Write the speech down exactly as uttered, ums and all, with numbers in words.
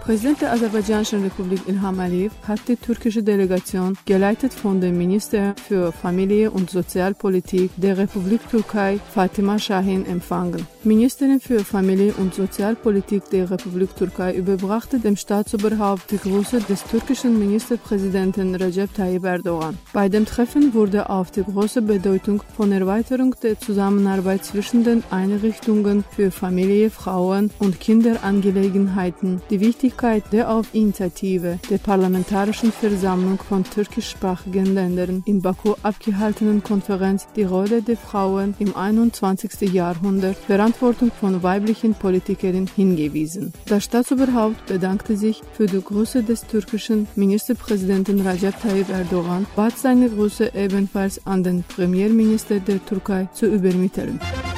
Präsident der Aserbaidschanischen Republik Ilham Aliyev hat die türkische Delegation, geleitet von dem Minister für Familie und Sozialpolitik der Republik Türkei, Fatima Şahin, empfangen. Ministerin für Familie und Sozialpolitik der Republik Türkei überbrachte dem Staatsoberhaupt die Grüße des türkischen Ministerpräsidenten Recep Tayyip Erdogan. Bei dem Treffen wurde auf die große Bedeutung von Erweiterung der Zusammenarbeit zwischen den Einrichtungen für Familie, Frauen- und Kinderangelegenheiten, die Wichtigkeit der auf Initiative der Parlamentarischen Versammlung von türkischsprachigen Ländern in Baku abgehaltenen Konferenz, die Rolle der Frauen im einundzwanzigsten Jahrhundert, Verantwortung von weiblichen Politikerinnen hingewiesen. Das Staatsoberhaupt bedankte sich für die Grüße des türkischen Ministerpräsidenten Recep Tayyip Erdogan, bat seine Grüße ebenfalls an den Premierminister der Türkei zu übermitteln.